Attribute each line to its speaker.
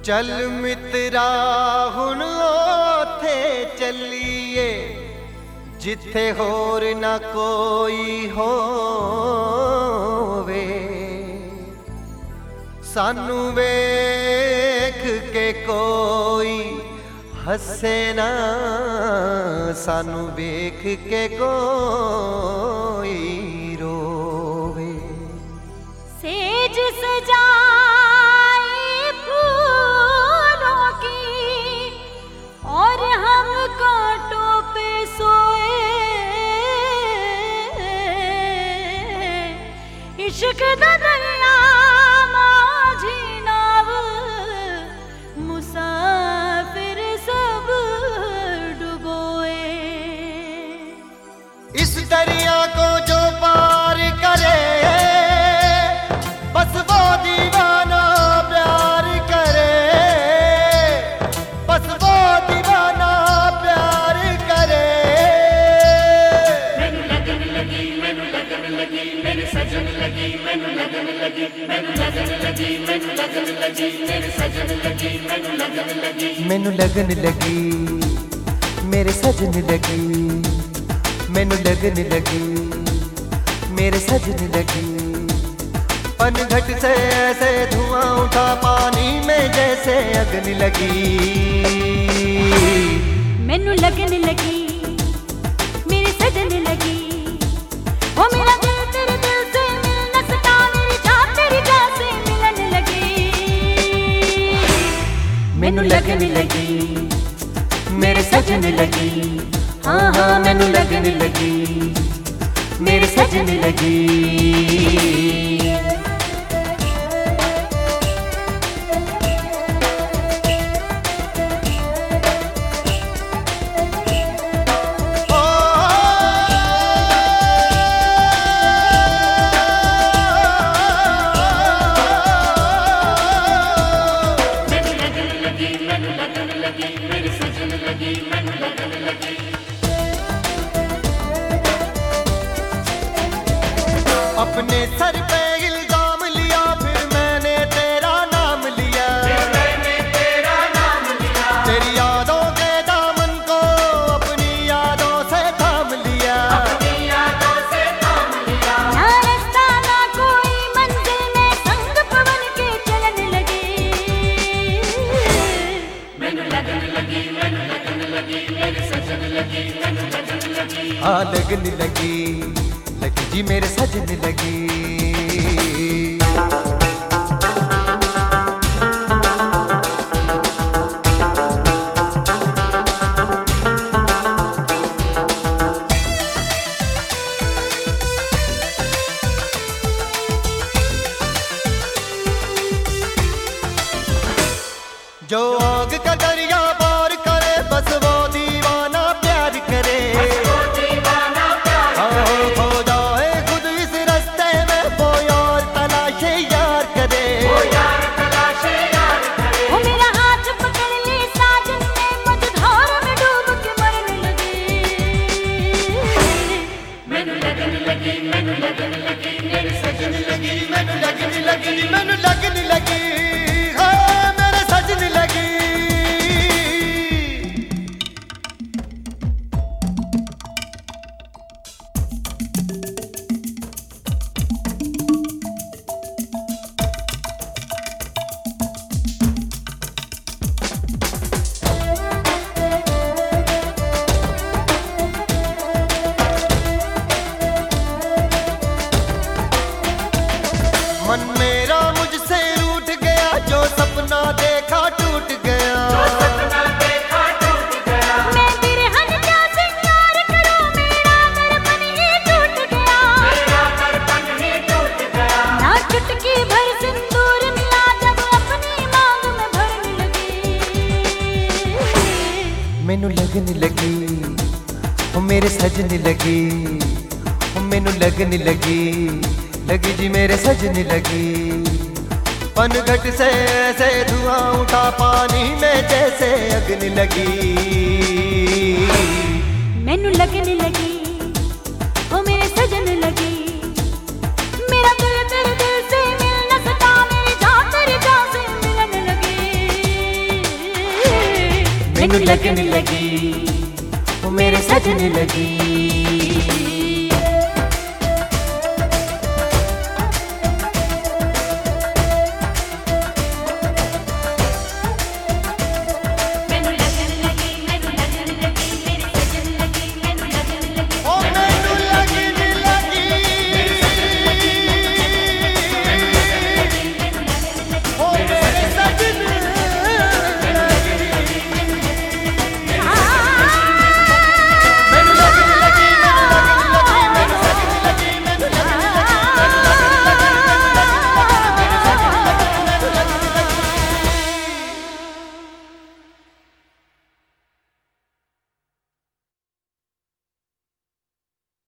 Speaker 1: चल मित्रा हुण ओथे चलिए जिथे होर ना कोई होवे। सानू वेख के कोई हसे ना, सानू वेख के कोई रोवे।
Speaker 2: सेज सजाए फूलों की और हम कांटों पे सोए। इश्क दा दरिया माझी नाव मुसाफिर सब डुबोए।
Speaker 1: इस दरिया को जो पार करे बस वो दीवाना प्यार करे, बस वो दीवाना प्यार करे।
Speaker 3: मैनू लगन लगी, मैनू लगन लगी, मेरे सजन लगी, मैनू लगन लगी, मैनू लगन लगी, मैनू लगन लगी, मेरे सजन लगी, मैनू लगन लगी।
Speaker 1: मैनू लगन लगी, मेरे सजन लगी, मैनू लगन लगी, मेरे सजन लगी। पनघट से ऐसे धुआं उठा पानी में जैसे अग्नि लगी।
Speaker 2: मैनू लगन लगी, मेरी सजन लगी। ओ मेरा दिल तेरे दिल से मिल न सका, मेरी जान तेरी जान से मिलन लगी।
Speaker 1: मैनू लगन लगी, मेरे सजन लगी। हाँ हाँ मैनू लगन लगी, मेरे सजन लगी। अपने सर पे इल्जाम लिया फिर मैंने तेरा नाम लिया, तेरी यादों के दामन को अपनी यादों से थाम लिया।
Speaker 2: ना रास्ता ना कोई मंजिल में संग पवन के चलन लगे।
Speaker 3: मैनू लगन लगी, मैनू लगन लगी, मेरे सजन लगी, मैनू लगन लगी।
Speaker 1: हाँ लगन लगी, लगी जी मेरे सजन लगी। जो आग का दरिया पार करे बस वो दीवाना प्यार करे। हाँ खो जाए खुद इस रास्ते में वो यार तलाशे यार करे।
Speaker 2: ओ मेरा हाथ पकड़ ले साजन ने मझधार में डूब के मरने लगे।
Speaker 3: मैनू लगन लगी, मैनू लगन लगी, मेरे सजन लगी,
Speaker 1: मैनू लगन लगी, मैनू लगन लगी, हाँ मेरे सजन लगी। मन मेरा मुझसे रूठ गया, जो सपना देखा टूट गया।
Speaker 2: मैं बिरहन क्या सिंगार करूं, मेरा दर्पण ही टूट गया। ना चुटकी भर सिंदूर मिला जब अपनी मांग में भरने लगे।
Speaker 1: मैनू लगन लगी, ओ मेरे सजन लगी, ओ मैनू लगन लगी, लगी जी मेरे सजन लगी। पनघट से ऐसे धुआं उठा पानी में जैसे अग्नि लगी।
Speaker 2: मैनू लगन लगी, ओ मेरे सजन लगी। मेरा दिल तेरे दिल से मिल न सका, मेरी जान तेरी जान से मिलन लगी।
Speaker 1: मैनू लगन लगी, ओ मेरे सजन लगी।